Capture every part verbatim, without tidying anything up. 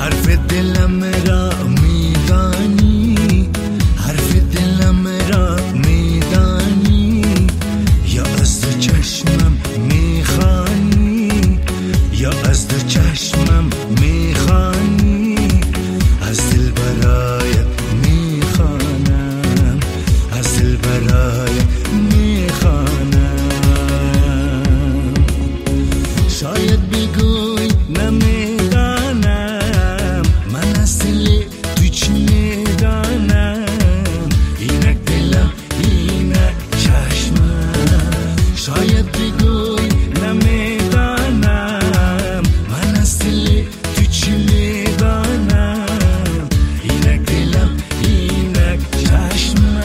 حرف دلم را میدانی، حرف دلم را میدانی، یا از دو چشمم میخوانی، یا از دو چشمم میخوانی، از دل برایت میخوانم، از دل برایت میخوانم. شاید بگوی نمیدانم، من از دل تو چی میدانم، اینک دلم اینک چشمم. شاید بگوی نمیدانم، من از دل تو چی میدانم، اینک دلم اینک چشمم.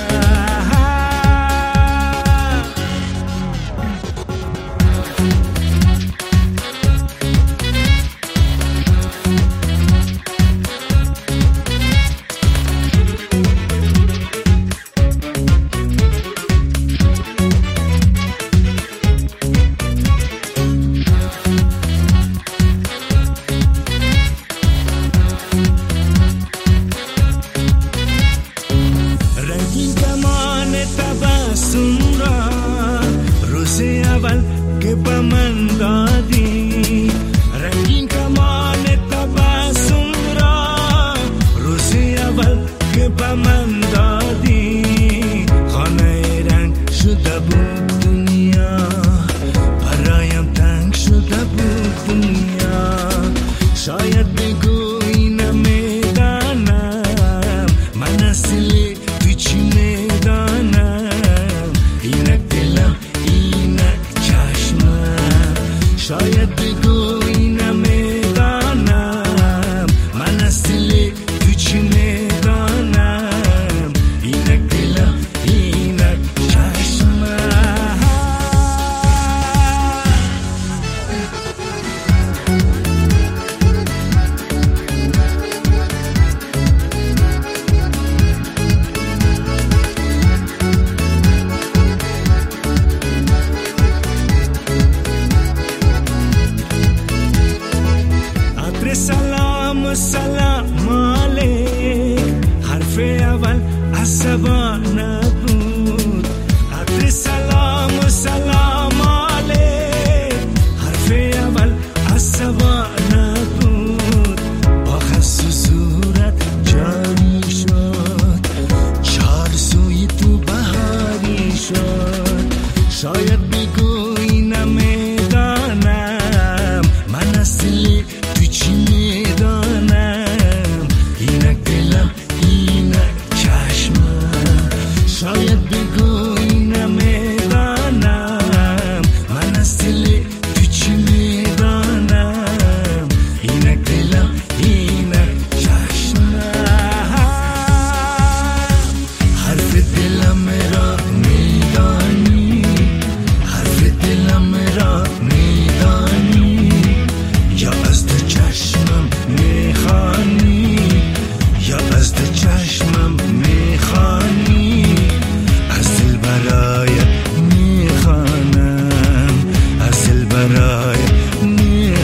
روز اول که با من دادی، رنگین کمان تبسم را، روز اول که با من دادی، خانه رنگ شده بود دنیا، برایم تنگ شده بود دنیا. شاید بگوی نمیدانم، من از دل تو چی میدانم، اینک دلم اینک چشمم. شاید بگوی نمیدانم، من از دل تو چی میدانم، اینک دلم اینک چشمم. سلام سلام علیک، حرف اول از زبان نبود. عطر سلام سلام علیک، حرف اول از زبان نبود. با خس و صورت جاری شد، چار سوی تو بهاری شد. شاید بگوی نمیدانم، من از دل تو چی میدانم، اینک دلم اینک چشمم. شاید بگوی نمیدانم، من از دل تو چی میدانم، اینک دلم اینک چشمم. حرف دلم را میدانی، حرف دلم را میدانی، یا از دو چشمم میخوانی، یا از دو چشمم میخوانی، از دل برایت میخوانم، از دل برایت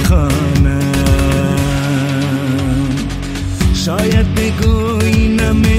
میخوانم. شاید بگوی نمی